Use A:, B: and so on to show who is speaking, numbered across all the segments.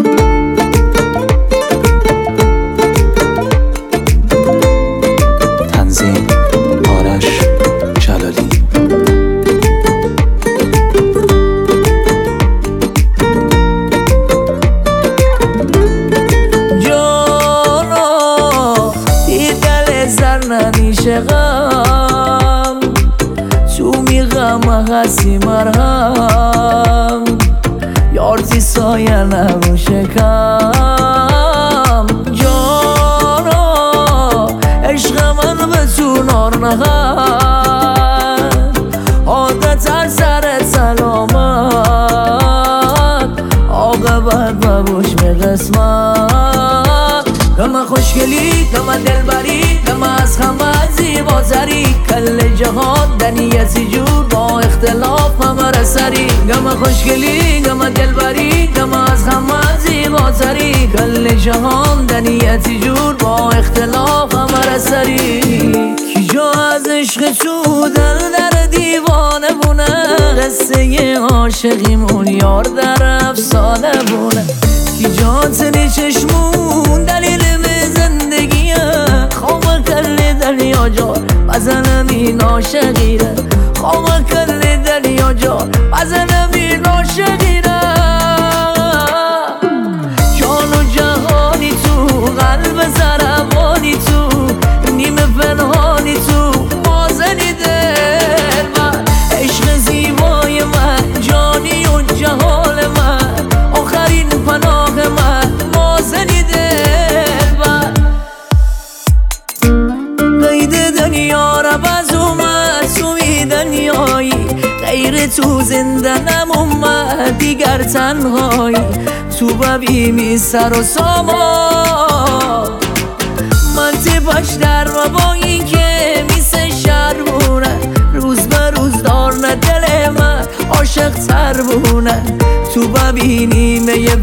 A: تنظیم آرش جلالی.
B: جانا دیدل زرننیشه غم تو میغم هستی مرهم یارتی سایه نروشه کم. جانا عشق من به تو نار نهد عادت هر سر سلامت عاقبت مبوش به قسمت. غم خوشگلی غم دلبری غم از غم زیباتری کل جهان دنیتی جور با اختلاف همه سری. غم خوشگلی غم دلبری غم از غم زیباتری کل جهان دنیتی جور با اختلاف همه سری. کی جا از عشق تو دل در دیوانه بونه قصه عاشقیمون یار در افسانه بونه. کی جا تنی چشمون دلیل زندگیه خواب کل دریا جا بزنم این عاشقیره خواب کل دریا جا بزنم این عاشقیره. جان و جهانی تو قلب زربانی تو نیمه پنهانی تو مازنی دل من عشق زیبای من جانی و جهان من آخرین پناه من مازنی دل من. قید دنیا را باز اومد توی دنیایی غیر تو زنده نمومد دیگر تنهایی تو ببینی سر و سامان من تیپش در و با این که میسه شرمونه روز به روز دارنه دل من عاشق تر بونه تو ببینی میه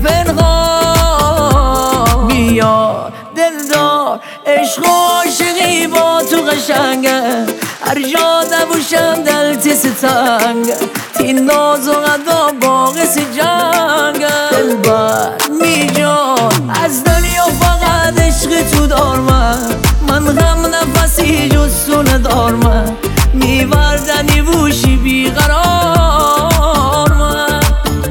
B: پنهان. بیا دلدار عشق و عاشقی با تو قشنگه هر جا نبوشم دلتی ستنگه تین ناز و غدا باقی جنگه. دلبر می جان از دنیا فقط عشق تو دار من غم نفسی جز تو ندار من میوردنی بوشی بیقرار من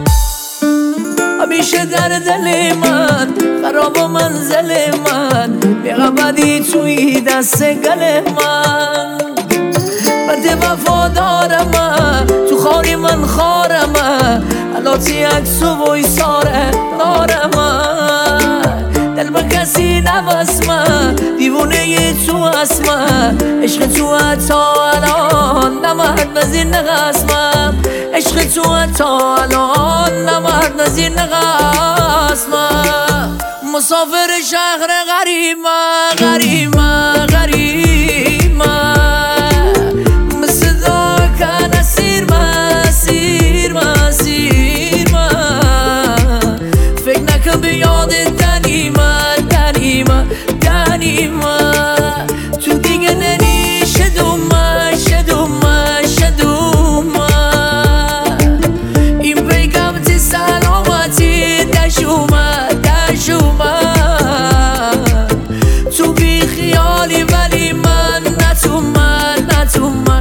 B: همیشه در دل من خراب و منزل من بیغبدی توی دست گل من بده وفادارم تو خاری من خارم علاتی عکس و ویساره نارم دل به کسی نبسم دیوونه تو اسمم عشق تو حتی الان نمرد نزیر نقسمم عشق تو حتی الان نمرد نزیر نقسمم. مسافر شهر غریبم غریبم غریبم مثل داکن اسیر مسیر مسیر من فکر نکن به یاد دنیمه تو دیگه ننی شدومه این پیگم تی سلامتی دشومه تو بی خیالی ولی من نتومه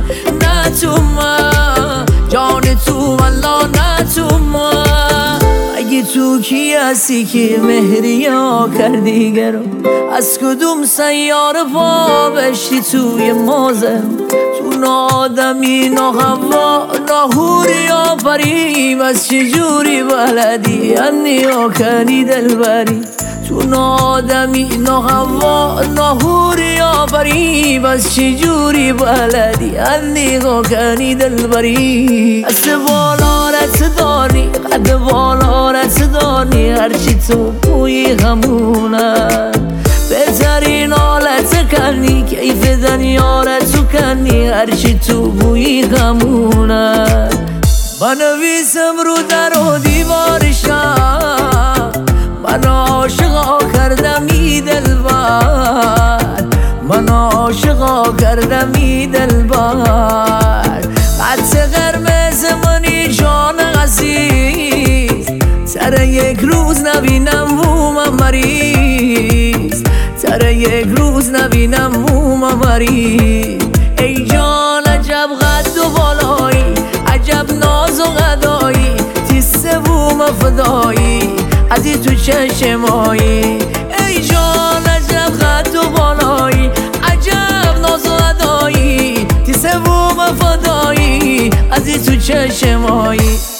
B: جان تو والله نتومه. اگه تو کی هستی که مهریا کردی گرم از کدوم سیاره پا بشتی توی موزه تو نادمی نه هوا نه هوری آفریم از چجوری بلدی انیا کنی دلبری تو نادمی نه هوا نه هوری آفریم از چجوری بلدی انیا کنی دلبری. از بالارت داری قد بالارت داری هرچی تو بوی همونه بهترین حالت کنی کیف دنیارتو کنی هرچی تو بوی غمونه. بنویسم رو در و دیوارشم من عاشقا کردم ای دلبر من عاشقا کردم ای دلبر خط قرمز منی جان عزیز سر یک روز نبینم بومم مریض سر یک روز نبینم بومم مریض ای جان عجب قد و بالایی عجب ناز و غدایی تیسه بوم فدایی از تو چشمایی ای جان عجب قد و بالایی عجب ناز و غدایی تیسه بوم فدایی از تو چشمایی